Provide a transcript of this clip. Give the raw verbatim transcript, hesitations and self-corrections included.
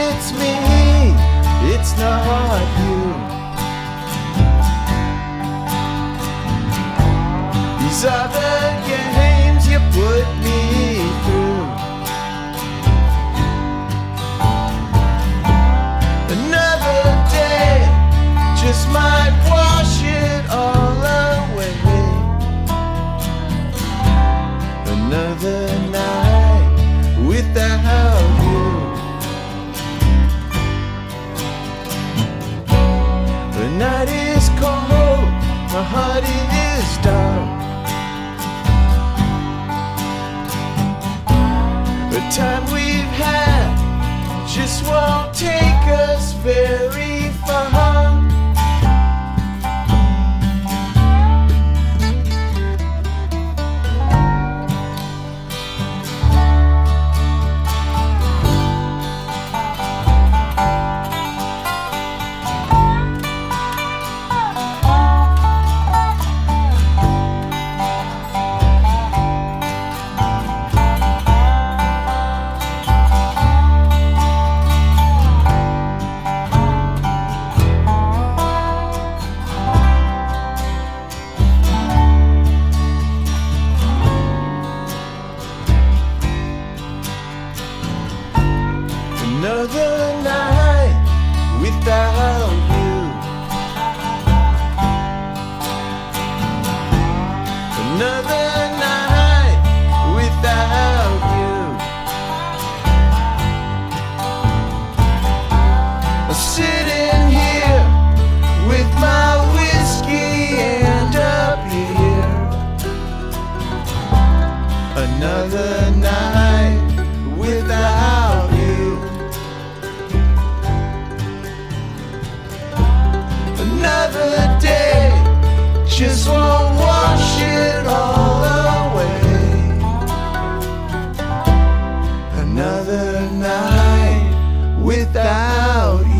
it's me, it's not you. These are the games you put me through. Another day just might wash it all away. Another night without you. The night is cold, my heart is dark. The time we've had just won't take us very far. Another night without you. Another night without you. I'm sitting here with my whiskey and a beer. Another night without you. Another day just won't wash it all away. Another night without you.